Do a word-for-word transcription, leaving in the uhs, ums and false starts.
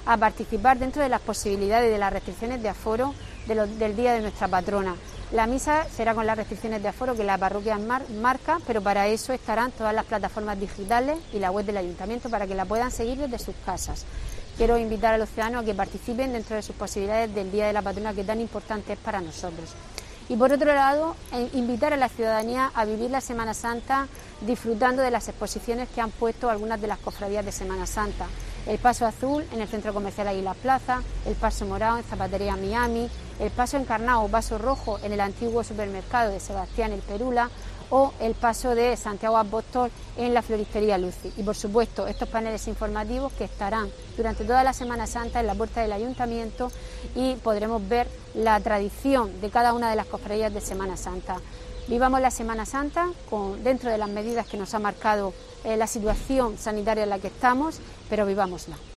a participar dentro de las posibilidades de las restricciones de aforo de lo, del día de nuestra patrona. La misa será con las restricciones de aforo que la parroquia mar, marca, pero para eso estarán todas las plataformas digitales y la web del ayuntamiento para que la puedan seguir desde sus casas. Quiero invitar a los ciudadanos a que participen dentro de sus posibilidades del Día de la Patrona, que tan importante es para nosotros. Y por otro lado, invitar a la ciudadanía a vivir la Semana Santa disfrutando de las exposiciones que han puesto algunas de las cofradías de Semana Santa. El Paso Azul en el Centro Comercial Águilas Plaza, el Paso Morado en Zapatería Miami, el Paso Encarnado o Paso Rojo en el antiguo supermercado de Sebastián el Perula o el Paso de Santiago Apóstol en la Floristería Luci. Y por supuesto estos paneles informativos que estarán durante toda la Semana Santa en la puerta del Ayuntamiento y podremos ver la tradición de cada una de las cofradías de Semana Santa. Vivamos la Semana Santa con, dentro de las medidas que nos ha marcado eh, la situación sanitaria en la que estamos, pero vivámosla.